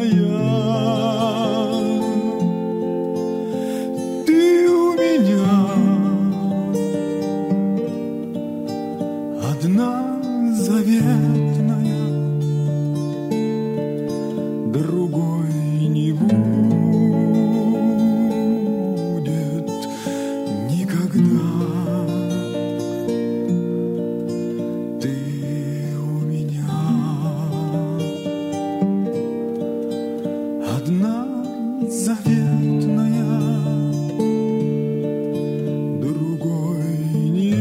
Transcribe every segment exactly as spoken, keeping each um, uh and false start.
моя, ты у меня одна заветная, другой не будет никогда. Ты у меня одна заветная, другой не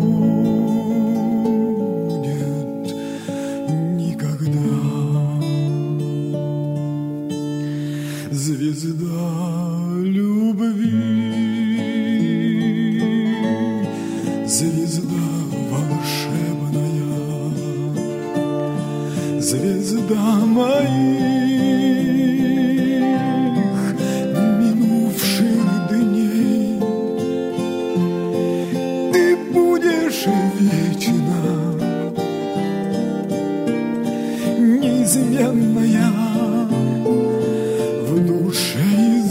будет никогда. Звезда любви, звезда волшебная, звезда моих минувших дней. Ты будешь вечно неизменная в душе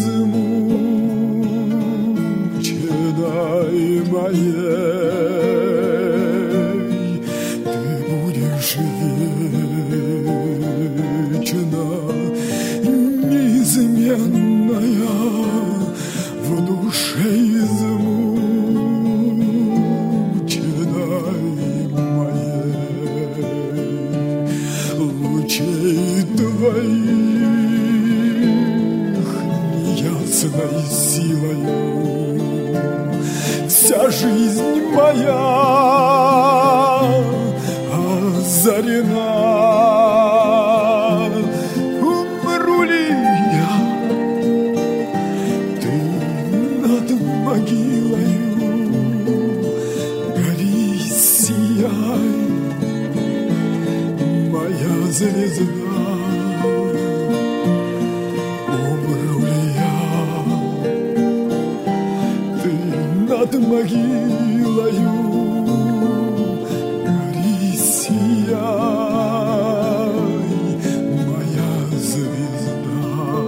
измученной моей. Ты будешь вечно неизменная в душе измученной моей. Лучей твоих неясной силою вся жизнь моя озарена. Умру ли я, ты над могилою гори, сияй, моя звезда. Умру ли я, ты над могилою гори, сияй, моя звезда.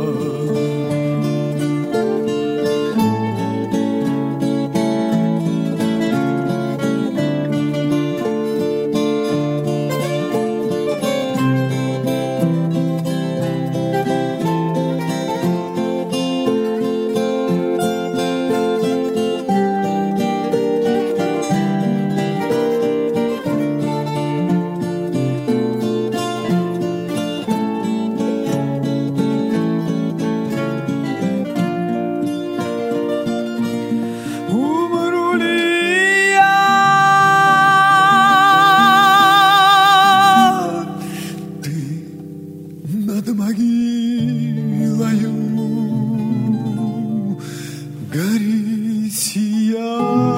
Умру ли я, ты над могилою гори, сияй.